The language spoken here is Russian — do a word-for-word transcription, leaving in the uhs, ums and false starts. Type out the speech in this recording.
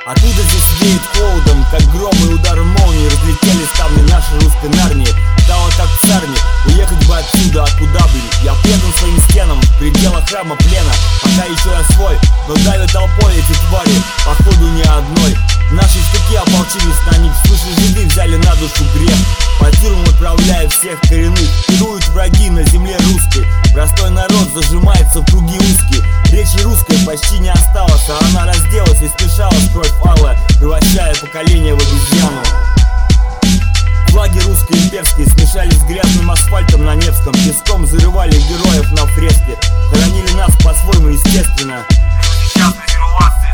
Откуда здесь веет холодом, как гром и удар молнии. Разлетели ставни нашей русской нарнии. Стало как в царне, уехать бы отсюда, а куда, блин? Я предан своим стенам, в пределах храма плена. Пока еще я свой, но давят толпой эти твари, походу не одной. Наши штыки ополчились на них, слышали, жиды взяли на душу грех. По тюрьмам отправляя всех коренных, пируют враги на земле русской. Простой народ зажимается в круги узкие. Речи русской почти не осталось, а она разделась и смешалась кровь алая, превращая поколение в обезьяну. Флаги русской имперские смешались с грязным асфальтом на Невском. Песком зарывали героев на фреске, хоронили нас по-своему естественно. Сейчас на